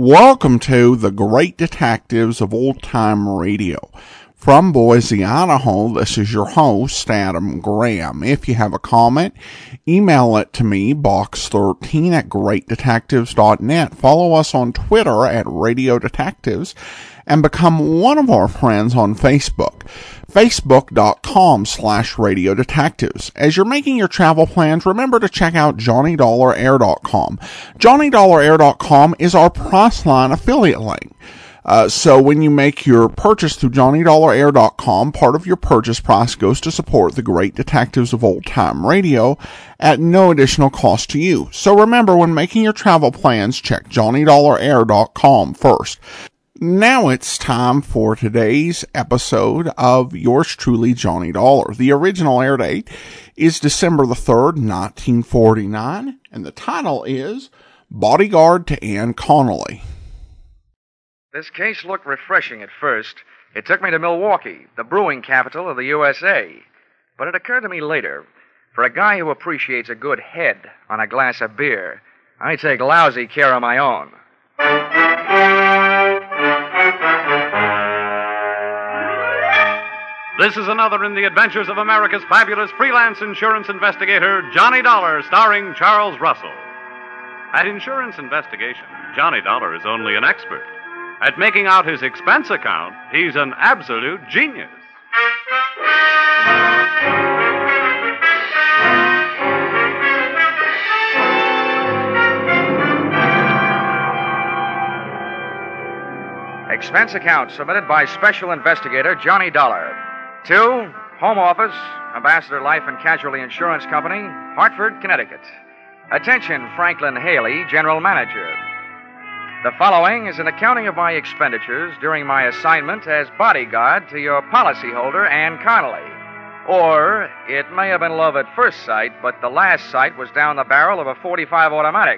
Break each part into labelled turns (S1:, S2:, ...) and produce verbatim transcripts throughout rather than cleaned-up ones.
S1: Welcome to the Great Detectives of Old Time Radio. From Boise, Idaho, this is your host, Adam Graham. If you have a comment, email it to me, box thirteen at great detectives dot net. Follow us on Twitter at Radio Detectives, and become one of our friends on Facebook, facebook.com slash Radio Detectives. As you're making your travel plans, remember to check out Johnny Dollar Air dot com. Johnny Dollar Air dot com is our Priceline affiliate link. Uh, so when you make your purchase through Johnny Dollar Air dot com, part of your purchase price goes to support the Great Detectives of Old Time Radio at no additional cost to you. So remember, when making your travel plans, check Johnny Dollar Air dot com first. Now it's time for today's episode of yours truly, Johnny Dollar. The original air date is December the third, nineteen forty-nine, and the title is Bodyguard to Anne Connolly.
S2: This case looked refreshing at first. It took me to Milwaukee, the brewing capital of the U S A. But it occurred to me later, for a guy who appreciates a good head on a glass of beer, I take lousy care of my own.
S3: This is another in the adventures of America's fabulous freelance insurance investigator, Johnny Dollar, starring Charles Russell. At Insurance Investigation, Johnny Dollar is only an expert. At making out his expense account, he's an absolute genius.
S2: Expense account submitted by Special Investigator Johnny Dollar. To Home Office, Ambassador Life and Casualty Insurance Company, Hartford, Connecticut. Attention, Franklin Haley, General Manager. The following is an accounting of my expenditures during my assignment as bodyguard to your policyholder, Anne Connolly. Or, it may have been love at first sight, but the last sight was down the barrel of a forty-five automatic.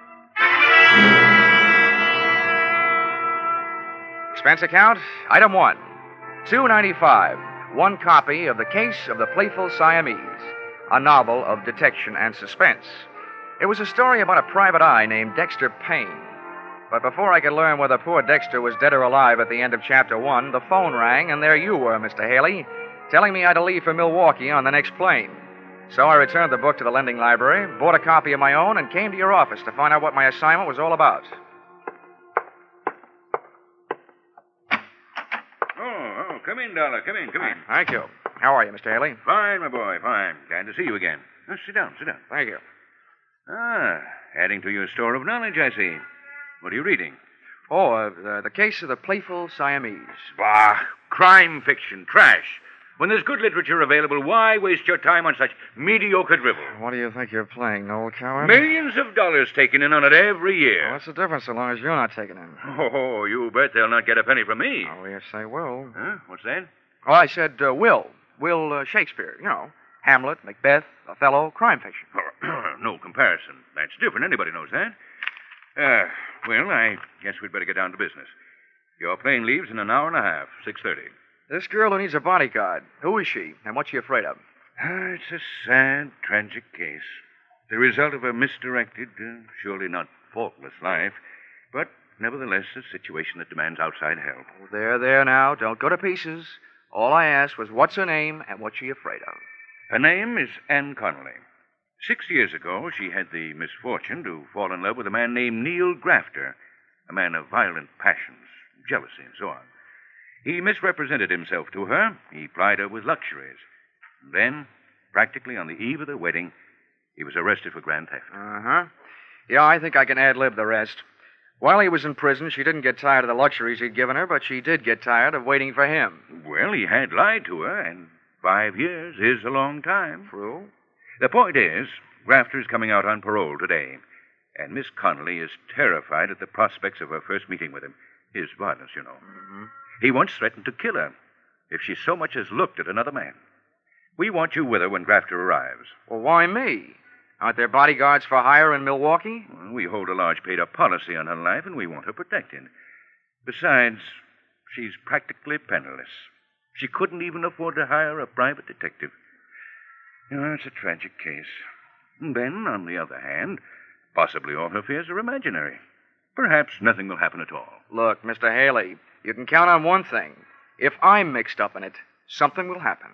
S2: Expense account, item one, two ninety-five. One copy of The Case of the Playful Siamese, a novel of detection and suspense. It was a story about a private eye named Dexter Payne. But before I could learn whether poor Dexter was dead or alive at the end of chapter one, the phone rang, and there you were, Mister Haley, telling me I had to leave for Milwaukee on the next plane. So I returned the book to the lending library, bought a copy of my own, and came to your office to find out what my assignment was all about.
S4: Oh, oh, come in, Dollar. Come in, come in.
S2: Thank you. How are you, Mister Haley?
S4: Fine, my boy, fine. Glad to see you again. Oh, sit down, sit down.
S2: Thank you.
S4: Ah, adding to your store of knowledge, I see. What are you reading?
S2: Oh, uh, the, the Case of the Playful Siamese.
S4: Bah, crime fiction, trash. When there's good literature available, why waste your time on such mediocre drivel?
S2: What do you think you're playing, Noel Coward?
S4: Millions of dollars taken in on it every year.
S2: Well, what's the difference so long as you're not taking in?
S4: Oh, you bet they'll not get a penny from me.
S2: Oh, yes, they will.
S4: Huh? What's that?
S2: Oh, I said uh, Will. Will uh, Shakespeare, you know. Hamlet, Macbeth, Othello, crime fiction.
S4: No comparison. That's different. Anybody knows that. Uh, well, I guess we'd better get down to business. Your plane leaves in an hour and a half, six thirty.
S2: This girl who needs a bodyguard, who is she, and what's she afraid of?
S4: Uh, it's a sad, tragic case. The result of a misdirected, uh, surely not faultless life, but nevertheless a situation that demands outside help.
S2: Oh, there, there now. Don't go to pieces. All I asked was what's her name and what's she afraid of.
S4: Her name is Anne Connolly. Six years ago, she had the misfortune to fall in love with a man named Neil Grafter, a man of violent passions, jealousy, and so on. He misrepresented himself to her. He plied her with luxuries. And then, practically on the eve of their wedding, he was arrested for grand theft.
S2: Uh-huh. Yeah, I think I can ad-lib the rest. While he was in prison, she didn't get tired of the luxuries he'd given her, but she did get tired of waiting for him.
S4: Well, he had lied to her, and five years is a long time.
S2: True.
S4: The point is, Grafter's coming out on parole today, and Miss Connolly is terrified at the prospects of her first meeting with him. His violence, you know.
S2: Mm-hmm.
S4: He once threatened to kill her if she so much as looked at another man. We want you with her when Grafter arrives.
S2: Well, why me? Aren't there bodyguards for hire in Milwaukee?
S4: Well, we hold a large paid-up policy on her life, and we want her protected. Besides, she's practically penniless. She couldn't even afford to hire a private detective. You know, it's a tragic case. And then, on the other hand, possibly all her fears are imaginary. perhaps nothing will happen at all.
S2: Look, Mister Haley, you can count on one thing. If I'm mixed up in it, something will happen.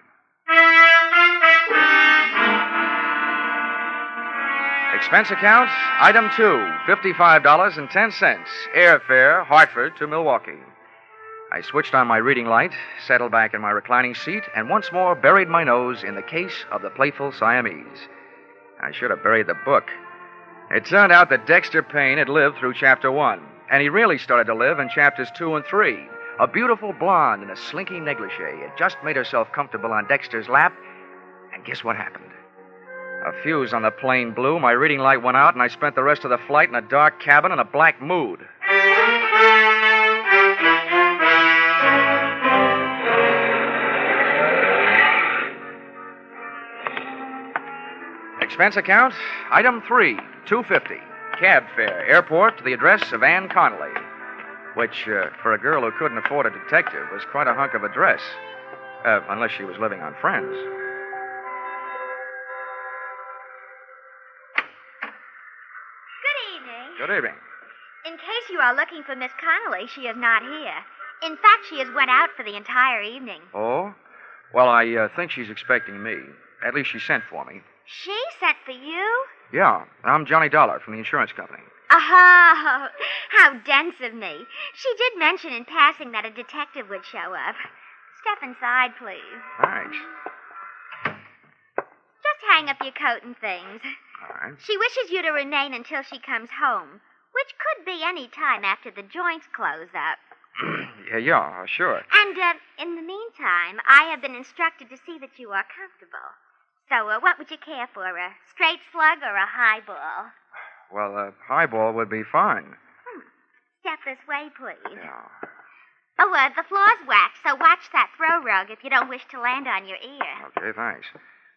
S2: Expense account, item two, fifty-five dollars and ten cents. Airfare, Hartford to Milwaukee. I switched on my reading light, settled back in my reclining seat, and once more buried my nose in the case of the Playful Siamese. I should have buried the book. It turned out that Dexter Payne had lived through chapter one, and he really started to live in chapters two and three. A beautiful blonde in a slinky negligee had just made herself comfortable on Dexter's lap, and guess what happened? A fuse on the plane blew, my reading light went out, and I spent the rest of the flight in a dark cabin in a black mood. Expense account, item three, two fifty. Cab fare, airport to the address of Anne Connolly, which, uh, for a girl who couldn't afford a detective, was quite a hunk of a dress, uh, unless she was living on Friends.
S5: Good evening.
S2: Good evening.
S5: In case you are looking for Miss Connolly, she is not here. In fact, she has went out for the entire evening.
S2: Oh? Well, I uh, think she's expecting me. At least she sent for me.
S5: She sent for you?
S2: Yeah, I'm Johnny Dollar from the insurance company.
S5: Oh, how dense of me. She did mention in passing that a detective would show up. Step inside, please.
S2: Thanks.
S5: Just hang up your coat and things.
S2: All right.
S5: She wishes you to remain until she comes home, which could be any time after the joints close up.
S2: yeah, yeah, sure.
S5: And uh, in the meantime, I have been instructed to see that you are comfortable. So, uh, what would you care for, a straight slug or a highball?
S2: Well, a highball would be fine.
S5: Hmm. Step this way, please.
S2: Yeah.
S5: Oh, uh, the floor's waxed, so watch that throw rug if you don't wish to land on your ear.
S2: Okay, thanks.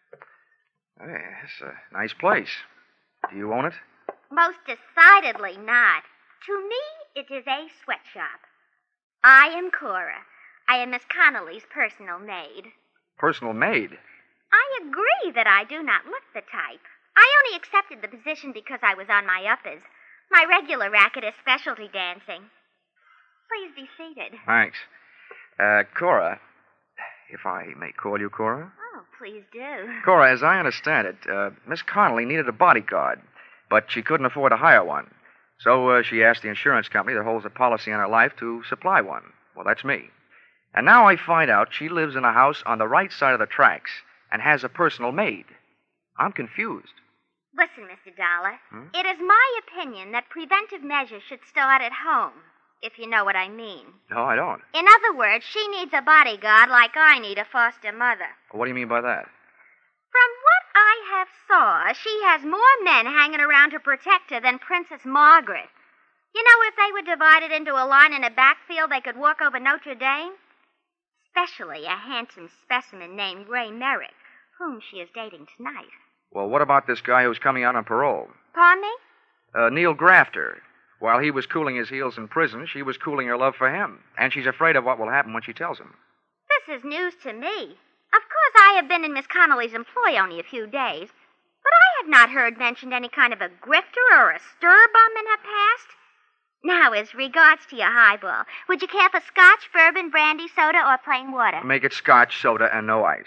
S2: Hey, it's a nice place. Do you own it?
S5: Most decidedly not. To me, it is a sweatshop. I am Cora. I am Miss Connolly's personal maid.
S2: Personal maid?
S5: I agree that I do not look the type. I only accepted the position because I was on my uppers. My regular racket is specialty dancing. Please be seated.
S2: Thanks. Uh, Cora, if I may call you Cora?
S5: Oh, please do.
S2: Cora, as I understand it, uh, Miss Connolly needed a bodyguard, but she couldn't afford to hire one. So uh, she asked the insurance company that holds a policy on her life to supply one. Well, that's me. And now I find out she lives in a house on the right side of the tracks and has a personal maid. I'm confused.
S5: Listen, Mister Dollar.
S2: Hmm?
S5: It is my opinion that preventive measures should start at home, if you know what I mean.
S2: No, I don't.
S5: In other words, she needs a bodyguard like I need a foster mother.
S2: What do you mean by that?
S5: From what I have saw, she has more men hanging around to protect her than Princess Margaret. You know, if they were divided into a line in a backfield, they could walk over Notre Dame. Especially a handsome specimen named Ray Merrick, whom she is dating tonight.
S2: Well, what about this guy who's coming out on parole?
S5: Pardon me?
S2: Uh, Neil Grafter. While he was cooling his heels in prison, she was cooling her love for him. And she's afraid of what will happen when she tells him.
S5: This is news to me. Of course, I have been in Miss Connolly's employ only a few days, but I have not heard mentioned any kind of a grifter or a stir bum in her past. Now, as regards to your highball, would you care for scotch, bourbon, brandy, soda, or plain water?
S2: Make it scotch, soda, and no ice.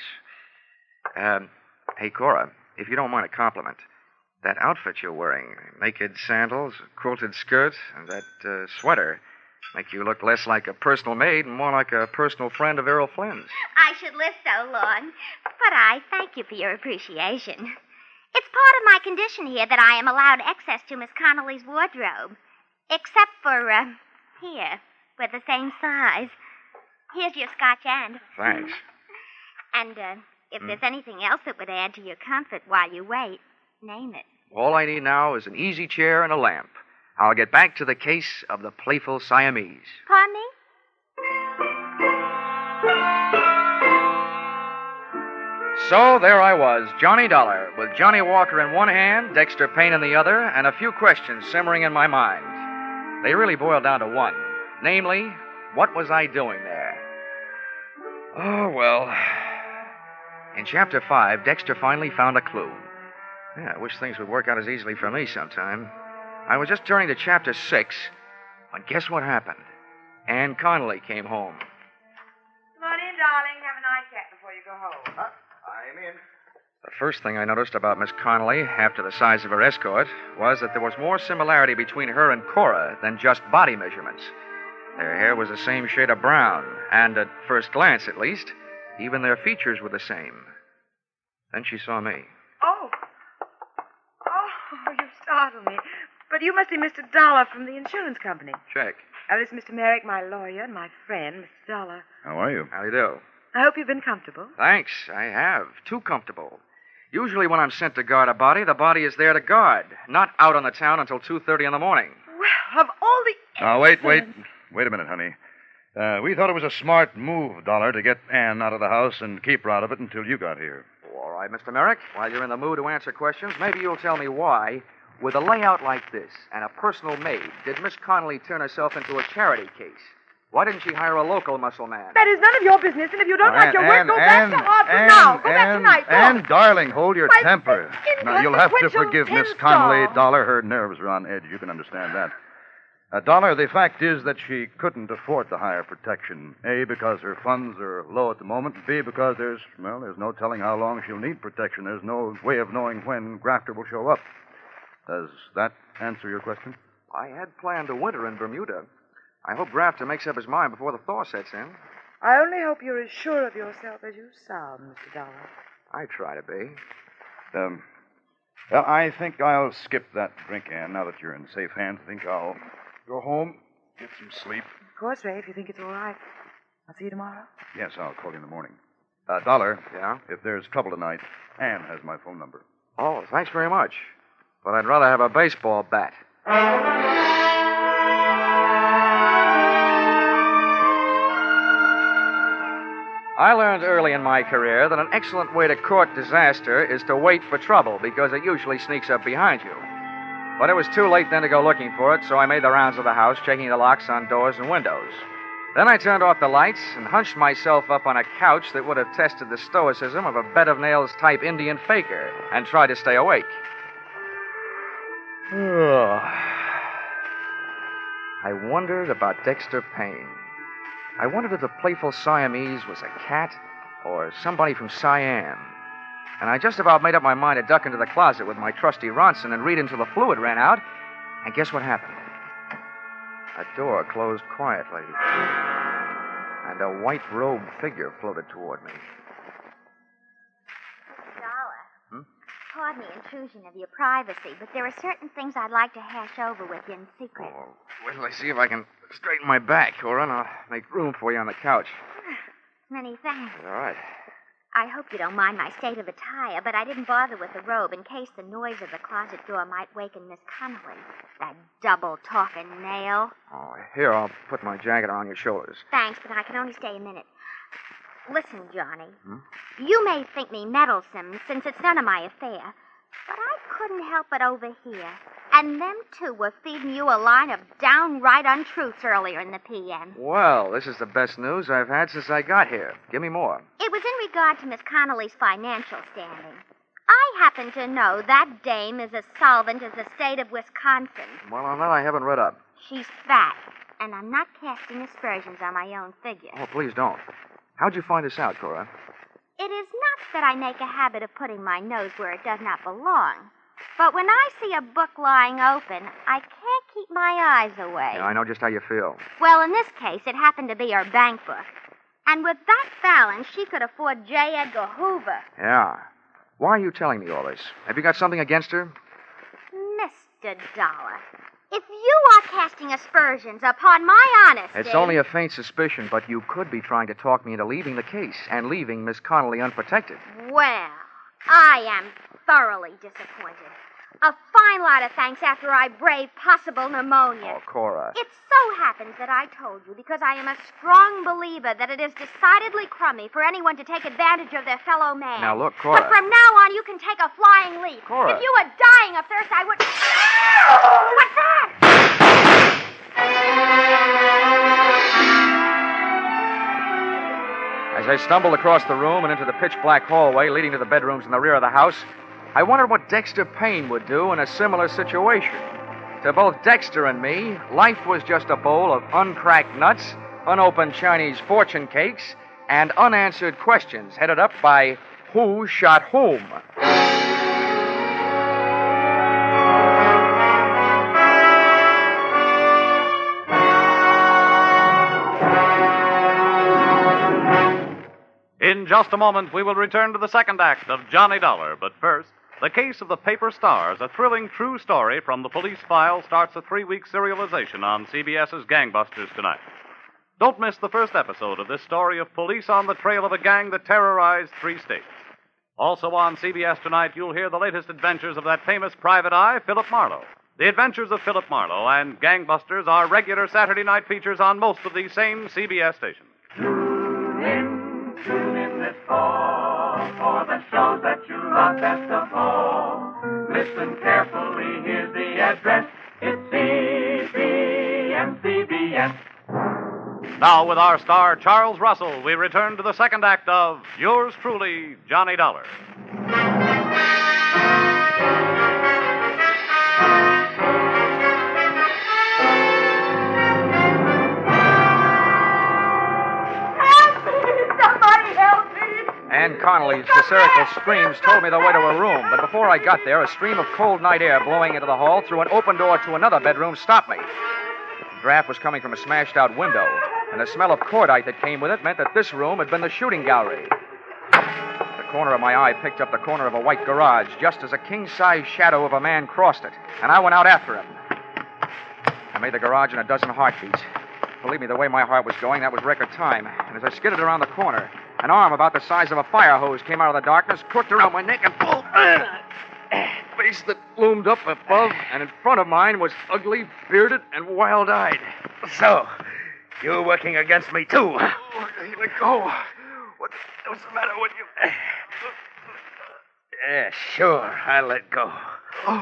S2: Um, hey, Cora, if you don't mind a compliment, that outfit you're wearing, naked sandals, a quilted skirt, and that uh, sweater, make you look less like a personal maid and more like a personal friend of Errol Flynn's.
S5: I should live so long, but I thank you for your appreciation. It's part of my condition here that I am allowed access to Miss Connolly's wardrobe. Except for, uh, here, we're the same size. Here's your scotch end.
S2: Thanks.
S5: And, uh, if
S2: Mm.
S5: there's anything else that would add to your comfort while you wait, name it.
S2: All I need now is an easy chair and a lamp. I'll get back to the case of the Playful Siamese.
S5: Pardon me?
S2: So there I was, Johnny Dollar, with Johnny Walker in one hand, Dexter Payne in the other, and a few questions simmering in my mind. They really boiled down to one. Namely, what was I doing there? Oh, well. In Chapter five, Dexter finally found a clue. Yeah, I wish things would work out as easily for me sometime. I was just turning to Chapter six And guess what happened? Ann Connolly came home.
S6: Come on in, darling. Have a nightcap before you go home.
S7: Huh? I'm in.
S2: The first thing I noticed about Miss Connolly, after the size of her escort, was that there was more similarity between her and Cora than just body measurements. Their hair was the same shade of brown, and at first glance, at least, even their features were the same. Then she saw me.
S6: Oh. Oh, you startled me. But you must be Mister Dollar from the insurance company.
S2: Check.
S6: Now, this is Mister Merrick, my lawyer, and my friend, Mister Dollar.
S4: How are you?
S2: How do you do?
S6: I hope you've been comfortable.
S2: Thanks, I have. Too comfortable. Usually when I'm sent to guard a body, the body is there to guard, not out on the town until two thirty in the morning.
S6: Well, of all the...
S7: Now, wait, wait. Wait a minute, honey. Uh, we thought it was a smart move, Dollar, to get Ann out of the house and keep her out of it until you got here.
S2: Oh, all right, Mister Merrick. While you're in the mood to answer questions, maybe you'll tell me why, with a layout like this and a personal maid, did Miss Connolly turn herself into a charity case? Why didn't she hire a local muscle man?
S6: That is none of your business, and if you don't
S7: Now,
S6: like
S7: Ann,
S6: your work,
S7: Ann,
S6: go
S7: Ann,
S6: back to Hartford
S7: Ann,
S6: now. Go
S7: Ann,
S6: back tonight. Go.
S7: Ann, darling, hold your
S6: My
S7: temper.
S6: thin,
S7: Now, you'll have to
S6: inconsequential
S7: forgive Miss
S6: tin
S7: Connolly,
S6: star.
S7: Dollar. Her nerves are on edge. You can understand that. Uh, Dollar, the fact is that she couldn't afford to hire protection. A, because her funds are low at the moment. B, because there's, well, there's no telling how long she'll need protection. There's no way of knowing when Grafter will show up. Does that answer your question?
S2: I had planned a winter in Bermuda. I hope Grafter makes up his mind before the thaw sets in.
S6: I only hope you're as sure of yourself as you sound, Mister Dollar.
S2: I try to be.
S7: Um, well, I think I'll skip that drink, Ann, now that you're in safe hands. I think I'll go home, get some sleep.
S6: Of course, Ray, if you think it's all right. I'll see you tomorrow.
S7: Yes, I'll call you in the morning. Uh, Dollar.
S2: Yeah?
S7: If there's trouble tonight, Ann has my phone number.
S2: Oh, thanks very much. But I'd rather have a baseball bat. I learned early in my career that an excellent way to court disaster is to wait for trouble because it usually sneaks up behind you. But it was too late then to go looking for it, so I made the rounds of the house, checking the locks on doors and windows. Then I turned off the lights and hunched myself up on a couch that would have tested the stoicism of a bed of nails type Indian faker and tried to stay awake. I wondered about Dexter Payne. I wondered if the playful Siamese was a cat or somebody from Siam. And I just about made up my mind to duck into the closet with my trusty Ronson and read until the fluid ran out. And guess what happened? A door closed quietly, and a white-robed figure floated toward me.
S5: Dollar.
S2: Hmm?
S5: Pardon the intrusion of your privacy, but there are certain things I'd like to hash over with you in secret.
S2: Oh, wait till I see if I can straighten my back, Cora, and I'll make room for you on the couch.
S5: Many thanks.
S2: All right.
S5: I hope you don't mind my state of attire, but I didn't bother with the robe in case the noise of the closet door might waken Miss Connolly. That double-talking nail.
S2: Oh, here, I'll put my jacket on your shoulders.
S5: Thanks, but I can only stay a minute. Listen, Johnny.
S2: Hmm?
S5: You may think me meddlesome, since it's none of my affair, but I couldn't help but overhear. And them two were feeding you a line of downright untruths earlier in the P M.
S2: Well, this is the best news I've had since I got here. Give me more.
S5: It was in regard to Miss Connolly's financial standing. I happen to know that dame is as solvent as the state of Wisconsin.
S2: Well, on that I haven't read up.
S5: She's fat, and I'm not casting aspersions on my own figure.
S2: Oh, please don't. How'd you find this out, Cora?
S5: It is not that I make a habit of putting my nose where it does not belong. But when I see a book lying open, I can't keep my eyes away.
S2: Yeah, I know just how you feel.
S5: Well, in this case, it happened to be her bank book. And with that balance, she could afford J. Edgar Hoover.
S2: Yeah. Why are you telling me all this? Have you got something against her?
S5: Mister Dollar, if you are casting aspersions upon my honesty...
S2: It's only a faint suspicion, but you could be trying to talk me into leaving the case and leaving Miss Connolly unprotected.
S5: Well, I am thoroughly disappointed. A fine lot of thanks after I braved possible pneumonia.
S2: Oh, Cora.
S5: It so happens that I told you because I am a strong believer that it is decidedly crummy for anyone to take advantage of their fellow man.
S2: Now, look, Cora.
S5: But from now on, you can take a flying leap.
S2: Cora.
S5: If you were dying of thirst, I would... What's that?
S2: As I stumbled across the room and into the pitch-black hallway leading to the bedrooms in the rear of the house, I wondered what Dexter Payne would do in a similar situation. To both Dexter and me, life was just a bowl of uncracked nuts, unopened Chinese fortune cakes, and unanswered questions headed up by Who Shot Whom?
S3: In just a moment, we will return to the second act of Johnny Dollar. But first, The Case of the Paper Stars, a thrilling true story from the police file, starts a three-week serialization on CBS's Gangbusters tonight. Don't miss the first episode of this story of police on the trail of a gang that terrorized three states. Also on C B S tonight, you'll hear the latest adventures of that famous private eye, Philip Marlowe. The Adventures of Philip Marlowe and Gangbusters are regular Saturday night features on most of these same C B S stations.
S8: Tune in, tune in this fall for the shows that you love best of all. Listen carefully, here's the address. It's C B S, C B S.
S3: Now, with our star, Charles Russell, we return to the second act of Yours Truly, Johnny Dollar.
S2: Ann Connolly's hysterical screams told me the way to her room, but before I got there, a stream of cold night air blowing into the hall through an open door to another bedroom stopped me. The draft was coming from a smashed-out window, and the smell of cordite that came with it meant that this room had been the shooting gallery. The corner of my eye picked up the corner of a white garage just as a king-size shadow of a man crossed it, and I went out after him. I made the garage in a dozen heartbeats. Believe me, the way my heart was going, that was record time. And as I skidded around the corner, an arm about the size of a fire hose came out of the darkness, crooked around my neck, and pulled. A face that loomed up above, and in front of mine was ugly, bearded, and wild-eyed.
S9: So, you're working against me, too.
S2: Oh, let go. What, what's the matter with you?
S9: Yeah, sure. I'll let go.
S2: Oh.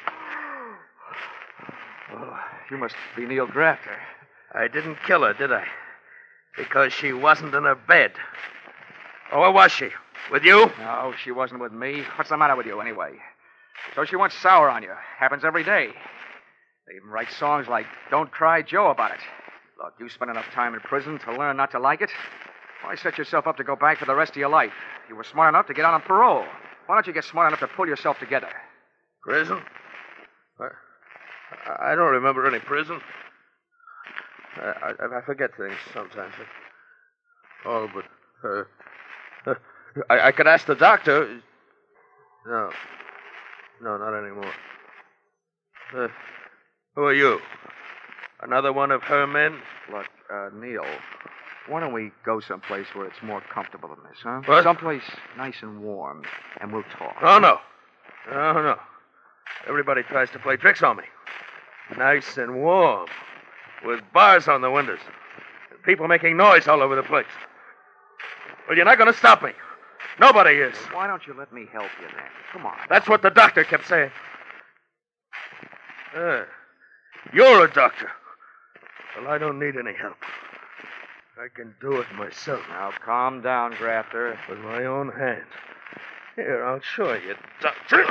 S2: Oh, you must be Neil Grafter.
S9: I didn't kill her, did I? Because she wasn't in her bed. Oh, where was she? With you?
S2: No, she wasn't with me. What's the matter with you, anyway? So she went sour on you. Happens every day. They even write songs like Don't Cry Joe about it. Look, you spent enough time in prison to learn not to like it. Why set yourself up to go back for the rest of your life? You were smart enough to get out on parole. Why don't you get smart enough to pull yourself together?
S9: Prison? I, I don't remember any prison. I, I, I forget things sometimes. Oh, but uh, uh, I, I could ask the doctor. No, no, not anymore. Uh, who are you? Another one of her men?
S2: Look, uh, Neil, why don't we go someplace where it's more comfortable than this, huh?
S9: What?
S2: Someplace nice and warm, and we'll talk.
S9: Oh, no. No, no. Everybody tries to play tricks on me. Nice and warm, with bars on the windows, and people making noise all over the place. Well, you're not going to stop me. Nobody is.
S2: Why don't you let me help you then? Come on.
S9: That's what the doctor kept saying. Uh, you're a doctor. Well, I don't need any help. I can do it myself.
S2: Now, calm down, Grafter.
S9: With my own hands. Here, I'll show you, doctor.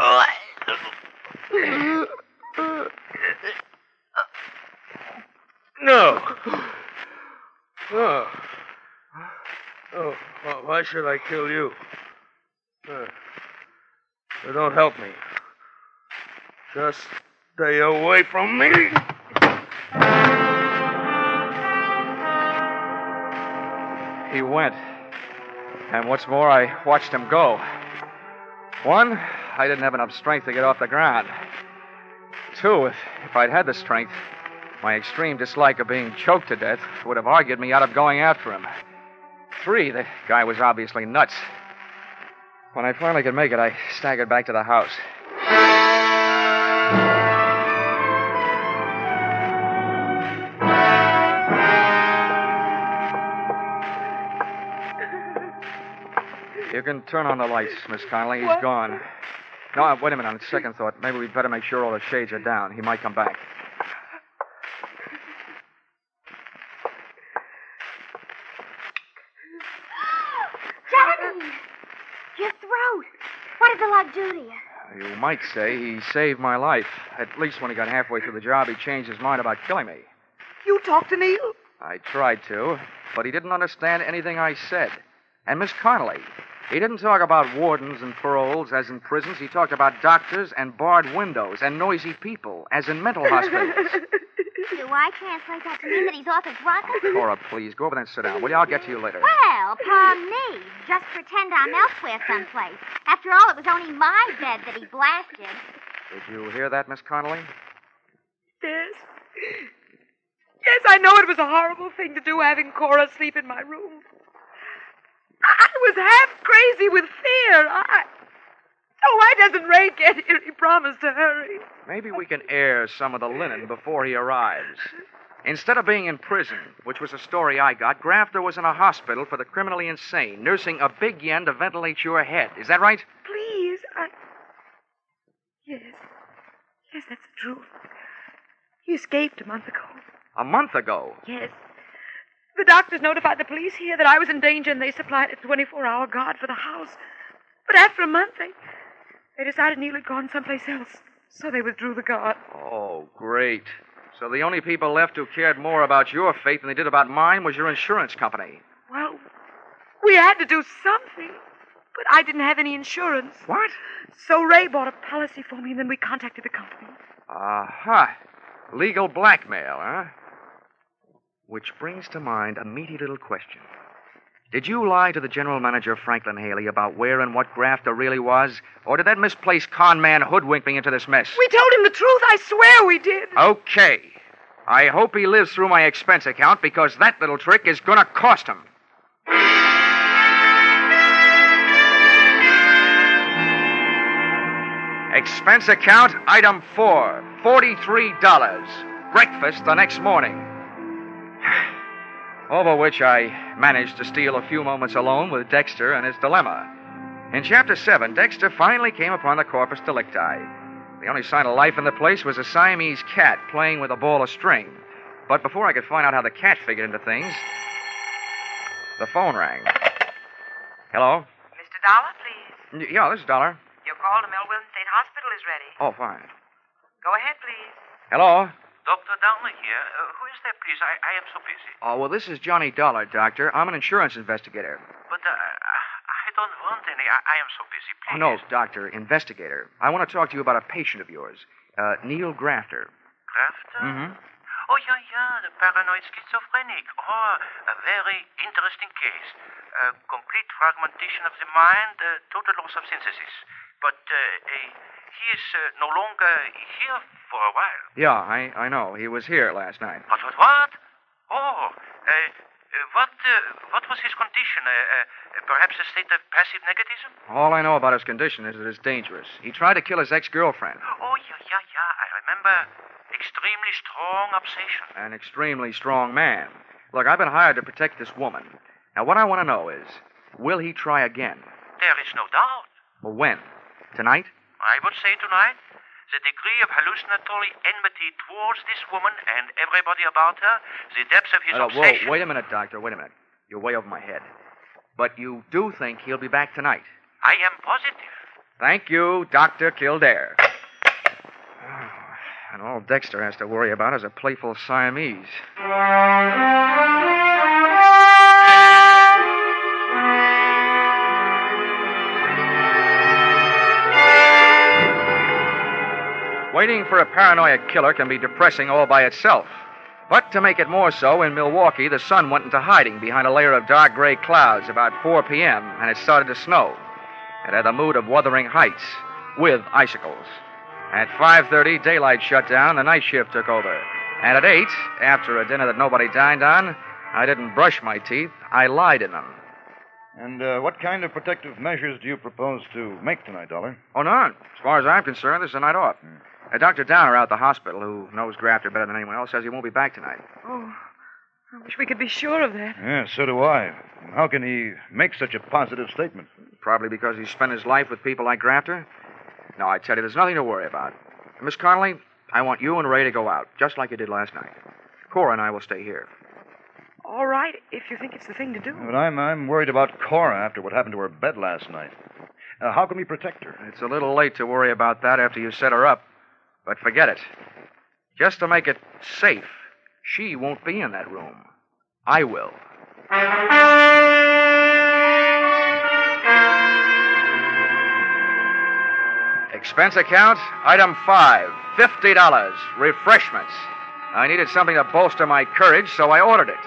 S9: No. Oh. Oh, why should I kill you? Uh, don't help me. Just stay away from me.
S2: He went. And what's more, I watched him go. One, I didn't have enough strength to get off the ground. Two, if, if I'd had the strength, my extreme dislike of being choked to death would have argued me out of going after him. Three, the guy was obviously nuts. When I finally could make it, I staggered back to the house. You can turn on the lights, Miss Connolly. He's
S6: What?
S2: gone. No, wait a minute. On second thought, maybe we'd better make sure all the shades are down. He might come back.
S5: Johnny! Your throat. What did the lug do to you?
S2: You might say he saved my life. At least when he got halfway through the job, he changed his mind about killing me.
S6: You talked to Neil?
S2: I tried to, but he didn't understand anything I said. And Miss Connolly, he didn't talk about wardens and paroles, as in prisons. He talked about doctors and barred windows and noisy people, as in mental hospitals.
S5: Do I translate that to mean that he's off his rocker?
S2: Cora, please, go over there and sit down. Will you? I'll get to you later.
S5: Well, palm me. Just pretend I'm elsewhere someplace. After all, it was only my bed that he blasted.
S2: Did you hear that, Miss Connolly?
S6: Yes. Yes, I know it was a horrible thing to do, having Cora sleep in my room. I was half crazy with fear. I... Oh, why doesn't Ray get here? He promised to hurry.
S2: Maybe we can air some of the linen before he arrives. Instead of being in prison, which was a story I got, Grafter was in a hospital for the criminally insane, nursing a big yen to ventilate your head. Is that right?
S6: Please, I... Yes. Yes, that's the truth. He escaped a month ago.
S2: A month ago?
S6: Yes. The doctors notified the police here that I was in danger, and they supplied a twenty-four hour guard for the house. But after a month, they... They decided Neil had gone someplace else, so they withdrew the guard.
S2: Oh, great. So the only people left who cared more about your fate than they did about mine was your insurance company.
S6: Well, we had to do something, but I didn't have any insurance.
S2: What?
S6: So Ray bought a policy for me, and then we contacted the company.
S2: Aha. Uh-huh. Legal blackmail, huh? Which brings to mind a meaty little question. Did you lie to the general manager, Franklin Haley, about where and what Grafter really was? Or did that misplaced con man hoodwink me into this mess?
S6: We told him the truth. I swear we did.
S2: Okay. I hope he lives through my expense account, because that little trick is going to cost him. Expense account, item four, forty-three dollars. Breakfast the next morning. Over which I managed to steal a few moments alone with Dexter and his dilemma. In Chapter seven, Dexter finally came upon the corpus delicti. The only sign of life in the place was a Siamese cat playing with a ball of string. But before I could find out how the cat figured into things, the phone rang. Hello?
S10: Mister Dollar, please.
S2: Y- yeah, this is Dollar.
S10: Your call to Melbourne State Hospital is ready.
S2: Oh, fine.
S10: Go ahead, please.
S2: Hello?
S11: Doctor Dollar here. Uh, who is there, please? I, I am so busy.
S2: Oh, well, this is Johnny Dollar, Doctor. I'm an insurance investigator.
S11: But uh, I don't want any. I, I am so busy, please.
S2: Oh, no, Doctor, investigator. I want to talk to you about a patient of yours, uh, Neil Grafter.
S11: Grafter?
S2: Mm-hmm.
S11: Oh, yeah, yeah, the paranoid schizophrenic. Oh, a very interesting case. Uh, complete fragmentation of the mind, uh, total loss of synthesis. But uh, uh, he is uh, no longer here for a while.
S2: Yeah, I, I know. He was here last night.
S11: What, what, what? Oh, uh, uh, what, uh, what was his condition? Uh, uh, perhaps a state of passive negativism?
S2: All I know about his condition is that it's dangerous. He tried to kill his ex-girlfriend.
S11: Oh, yeah, yeah, yeah. I remember. Extremely strong obsession.
S2: An extremely strong man. Look, I've been hired to protect this woman. Now, what I want to know is, will he try again?
S11: There is no doubt.
S2: Well, when? Tonight?
S11: I would say tonight. The degree of hallucinatory enmity towards this woman and everybody about her, the depths of his
S2: uh,
S11: obsession...
S2: Whoa, wait a minute, Doctor, wait a minute. You're way over my head. But you do think he'll be back tonight?
S11: I am positive.
S2: Thank you, Doctor Kildare. And all Dexter has to worry about is a playful Siamese. Waiting for a paranoid killer can be depressing all by itself. But to make it more so, in Milwaukee, the sun went into hiding behind a layer of dark gray clouds about four p.m., and it started to snow. It had the mood of Wuthering Heights, with icicles. At five thirty, daylight shut down, the night shift took over. And at eight, after a dinner that nobody dined on, I didn't brush my teeth, I lied in them.
S7: And uh, what kind of protective measures do you propose to make tonight, Dollar?
S2: Oh, none. As far as I'm concerned, this is a night off. Hmm. Uh, Doctor Downer out at the hospital, who knows Grafter better than anyone else, says he won't be back tonight.
S6: Oh, I wish we could be sure of that.
S7: Yeah, so do I. How can he make such a positive statement?
S2: Probably because he's spent his life with people like Grafter. No, I tell you, there's nothing to worry about. Miss Connolly, I want you and Ray to go out, just like you did last night. Cora and I will stay here.
S6: All right, if you think it's the thing to do.
S7: But I'm, I'm worried about Cora after what happened to her bed last night. Uh, how can we protect her?
S2: It's a little late to worry about that after you set her up. But forget it. Just to make it safe, she won't be in that room. I will. Expense account, item five, fifty dollars, refreshments. I needed something to bolster my courage, so I ordered it.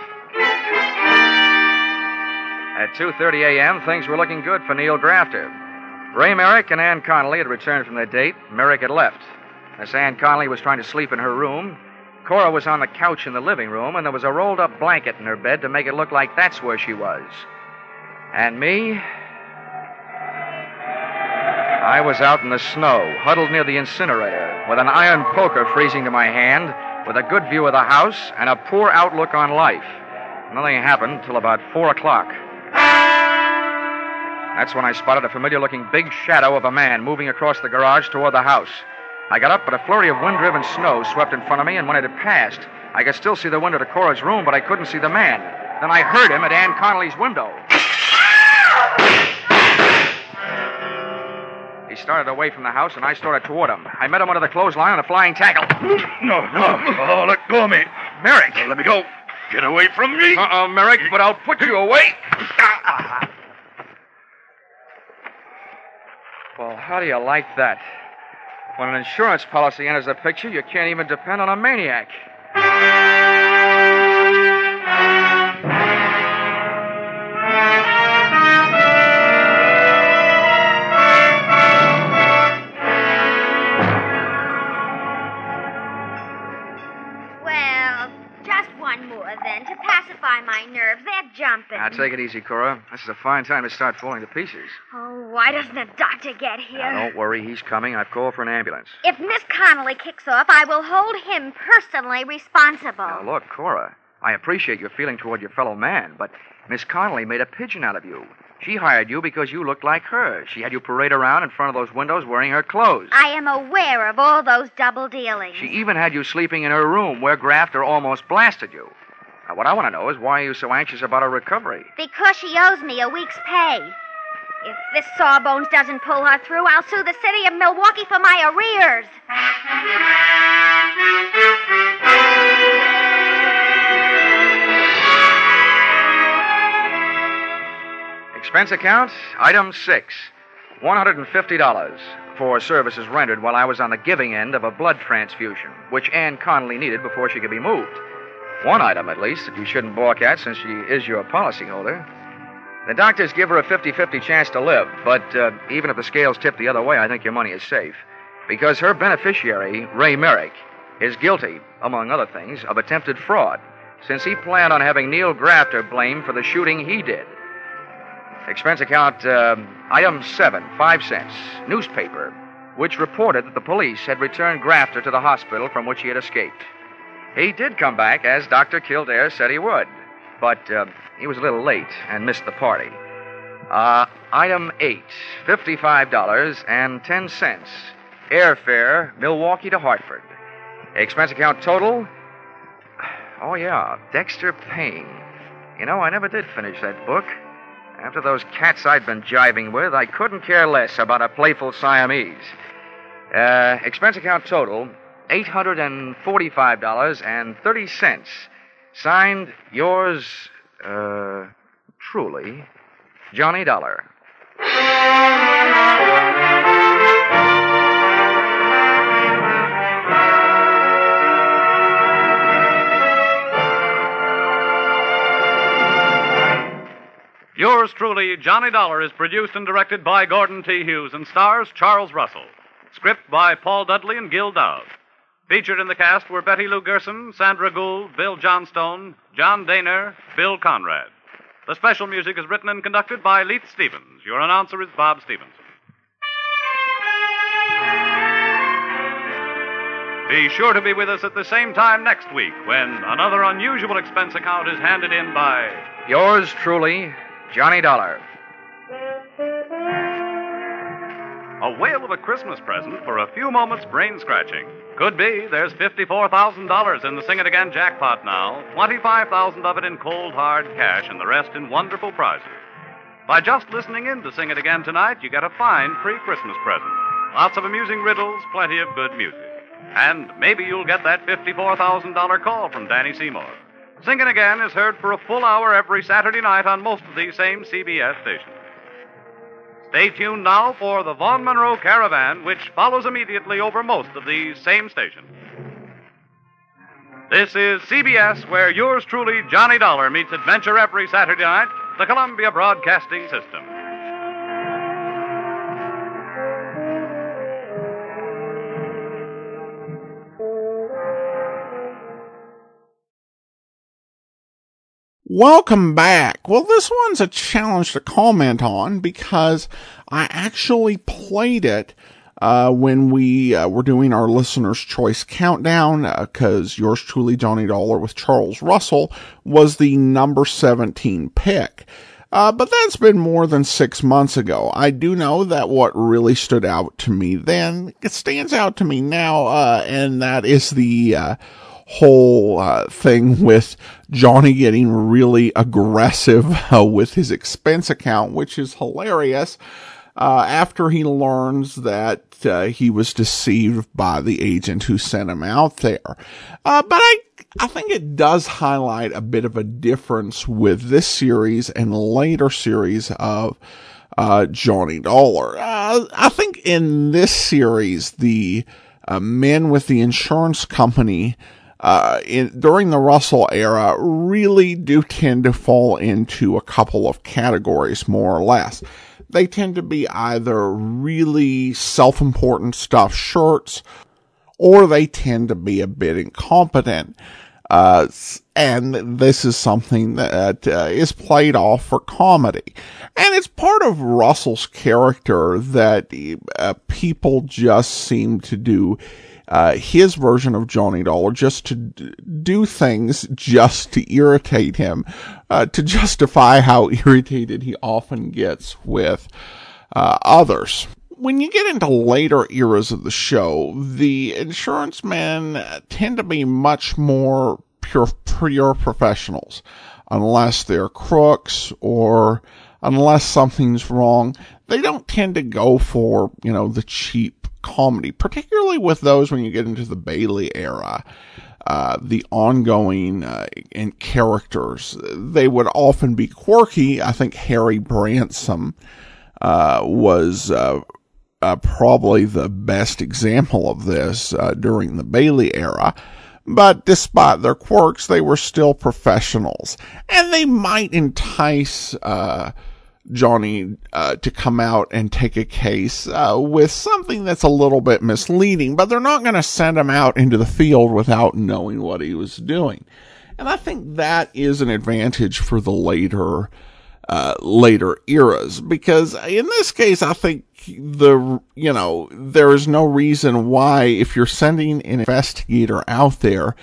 S2: At two thirty a.m., things were looking good for Neil Grafter. Ray Merrick and Ann Connolly had returned from their date. Merrick had left. Miss Ann Connolly was trying to sleep in her room. Cora was on the couch in the living room, and there was a rolled-up blanket in her bed to make it look like that's where she was. And me? I was out in the snow, huddled near the incinerator, with an iron poker freezing to my hand, with a good view of the house and a poor outlook on life. Nothing happened till about four o'clock. That's when I spotted a familiar-looking big shadow of a man moving across the garage toward the house. I got up, but a flurry of wind-driven snow swept in front of me, and when it had passed, I could still see the window to Cora's room, but I couldn't see the man. Then I heard him at Ann Connolly's window. He started away from the house, and I started toward him. I met him under the clothesline on a flying tackle.
S7: No, no. Oh, let go of me.
S2: Merrick.
S7: Oh, let me go. Get away from me.
S2: Uh-uh, Merrick, but I'll put you away. Well, how do you like that? When an insurance policy enters the picture, you can't even depend on a maniac.
S5: Well, just one more then, to pacify my nerves. They're jumping.
S2: Now, take it easy, Cora. This is a fine time to start falling to pieces.
S5: Oh, why doesn't the doctor get here?
S2: Now, don't worry. He's coming. I've called for an ambulance.
S5: If Miss Connolly kicks off, I will hold him personally responsible.
S2: Now, look, Cora, I appreciate your feeling toward your fellow man, but Miss Connolly made a pigeon out of you. She hired you because you looked like her. She had you parade around in front of those windows wearing her clothes.
S5: I am aware of all those double dealings.
S2: She even had you sleeping in her room where Grafter almost blasted you. Now, what I want to know is why are you so anxious about her recovery?
S5: Because she owes me a week's pay. If this Sawbones doesn't pull her through, I'll sue the city of Milwaukee for my arrears.
S2: Expense account, item six, one hundred fifty dollars for services rendered while I was on the giving end of a blood transfusion, which Ann Connolly needed before she could be moved. One item, at least, that you shouldn't balk at since she is your policyholder. The doctors give her a fifty-fifty chance to live, but uh, even if the scales tip the other way, I think your money is safe. Because her beneficiary, Ray Merrick, is guilty, among other things, of attempted fraud, since he planned on having Neil Grafter blamed for the shooting he did. Expense account, uh, item seven, five cents, newspaper, which reported that the police had returned Grafter to the hospital from which he had escaped. He did come back, as Doctor Kildare said he would, but uh, he was a little late and missed the party. Uh, item eight, fifty-five dollars and ten cents, airfare, Milwaukee to Hartford. Expense account total, oh yeah, Dexter Payne. You know, I never did finish that book. After those cats I'd been jiving with, I couldn't care less about a playful Siamese. Uh, expense account total, eight hundred forty-five dollars and thirty cents. Signed, yours, uh, truly, Johnny Dollar.
S3: Yours truly, Johnny Dollar, is produced and directed by Gordon T. Hughes and stars Charles Russell. Script by Paul Dudley and Gil Dowd. Featured in the cast were Betty Lou Gerson, Sandra Gould, Bill Johnstone, John Daner, Bill Conrad. The special music is written and conducted by Leith Stevens. Your announcer is Bob Stevenson. Be sure to be with us at the same time next week when another unusual expense account is handed in by...
S2: Yours truly, Johnny Dollar.
S3: A whale of a Christmas present for a few moments brain scratching. Could be there's fifty-four thousand dollars in the Sing It Again jackpot now, twenty-five thousand dollars of it in cold, hard cash, and the rest in wonderful prizes. By just listening in to Sing It Again Tonight, you get a fine pre-Christmas present. Lots of amusing riddles, plenty of good music. And maybe you'll get that fifty-four thousand dollars call from Danny Seymour. Sing It Again is heard for a full hour every Saturday night on most of these same C B S stations. Stay tuned now for the Vaughn Monroe Caravan, which follows immediately over most of these same stations. This is C B S, where yours truly, Johnny Dollar, meets adventure every Saturday night, the Columbia Broadcasting System.
S1: Welcome back. Well, this one's a challenge to comment on because I actually played it uh, when we uh, were doing our Listener's Choice Countdown, because uh, yours truly, Johnny Dollar with Charles Russell, was the number seventeen pick. Uh, but that's been more than six months ago. I do know that what really stood out to me then, it stands out to me now, uh, and that is the uh, whole uh, thing with Johnny getting really aggressive uh, with his expense account, which is hilarious, uh, after he learns that uh, he was deceived by the agent who sent him out there. Uh, but I I think it does highlight a bit of a difference with this series and later series of uh, Johnny Dollar. Uh, I think in this series, the uh, men with the insurance company uh, in, during the Russell era really do tend to fall into a couple of categories, more or less. They tend to be either really self-important stuffed shirts, or they tend to be a bit incompetent. Uh, and this is something that uh, is played off for comedy. And it's part of Russell's character that uh, people just seem to do uh, his version of Johnny Dollar, just to d- do things just to irritate him, uh, to justify how irritated he often gets with uh, others. When you get into later eras of the show, the insurance men tend to be much more pure, pure professionals. Unless they're crooks or unless something's wrong, they don't tend to go for, you know, the cheap comedy, particularly with those when you get into the Bailey era. Uh, the ongoing uh, and characters, they would often be quirky. I think Harry Bransom uh, was uh, uh, probably the best example of this uh, during the Bailey era. But despite their quirks, they were still professionals. And they might entice uh, Johnny uh, to come out and take a case uh, with something that's a little bit misleading, but they're not going to send him out into the field without knowing what he was doing. And I think that is an advantage for the later uh, later eras, because in this case, I think the, you know, there is no reason why, if you're sending an investigator out there,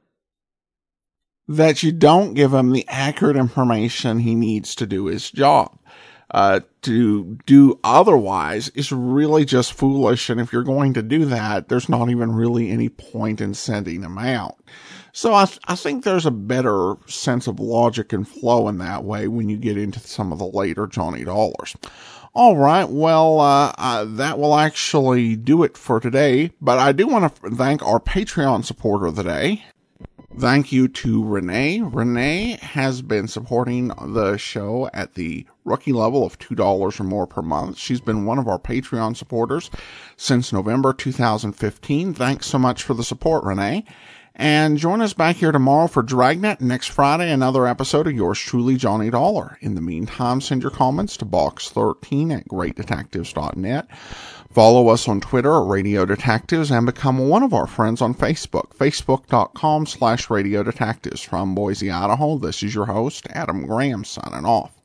S1: that you don't give him the accurate information he needs to do his job. Uh, to do otherwise is really just foolish, and if you're going to do that, there's not even really any point in sending him out. So I, th- I think there's a better sense of logic and flow in that way when you get into some of the later Johnny Dollars. All right, well, uh, uh, that will actually do it for today, but I do want to thank our Patreon supporter of the day. Thank you to Renee. Renee has been supporting the show at the rookie level of two dollars or more per month. She's been one of our Patreon supporters since November two thousand fifteen. Thanks so much for the support, Renee. And join us back here tomorrow for Dragnet. Next Friday, another episode of yours truly, Johnny Dollar. In the meantime, send your comments to box thirteen at great detectives dot net. Follow us on Twitter at Radio Detectives and become one of our friends on Facebook, facebook.com slash Radio Detectives. From Boise, Idaho, this is your host, Adam Graham, signing off.